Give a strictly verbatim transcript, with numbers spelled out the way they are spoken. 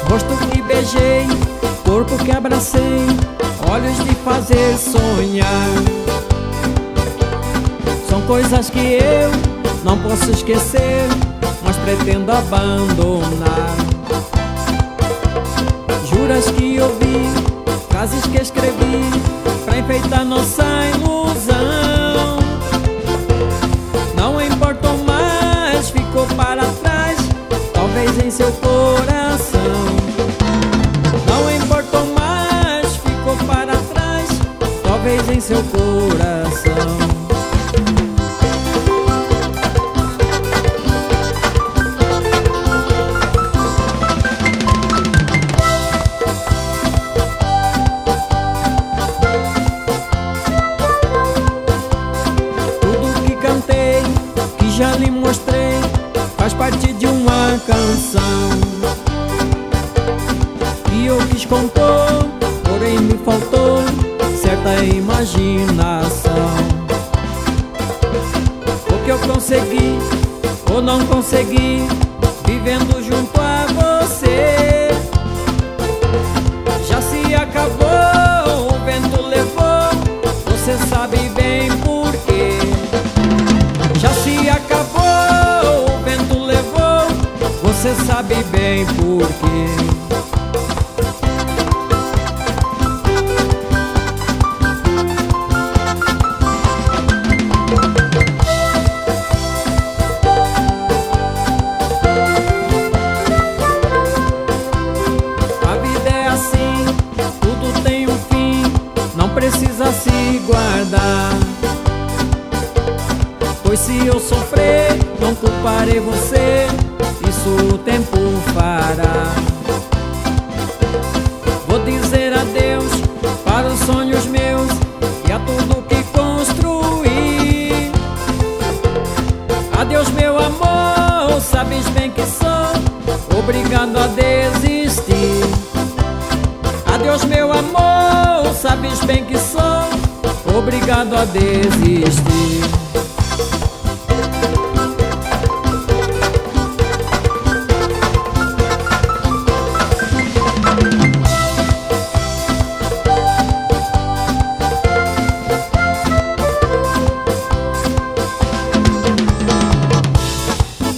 rosto que beijei, corpo que abracei, olhos de fazer sonhar. São coisas que eu não posso esquecer, mas pretendo abandonar. Juras que ouvi, frases que escrevi pra enfeitar nossa ilusão. Não importou mais, ficou para trás, talvez em seu coração. Não importou mais, ficou para trás, talvez em seu coração. Que já lhe mostrei, faz parte de uma canção que eu quis compor, porém me faltou certa imaginação. O que eu consegui ou não consegui, vivendo junto a você, já se acabou, o vento levou, você sabe bem por quê. Já se acabou, o vento levou, você sabe bem por quê. A vida é assim, tudo tem um fim, não precisa se guardar. Pois se eu sofrer, não culparei você, isso o tempo fará. Vou dizer adeus para os sonhos meus e a tudo que construí. Adeus meu amor, sabes bem que sou obrigado a desistir. Adeus meu amor, sabes bem que sou obrigado a desistir.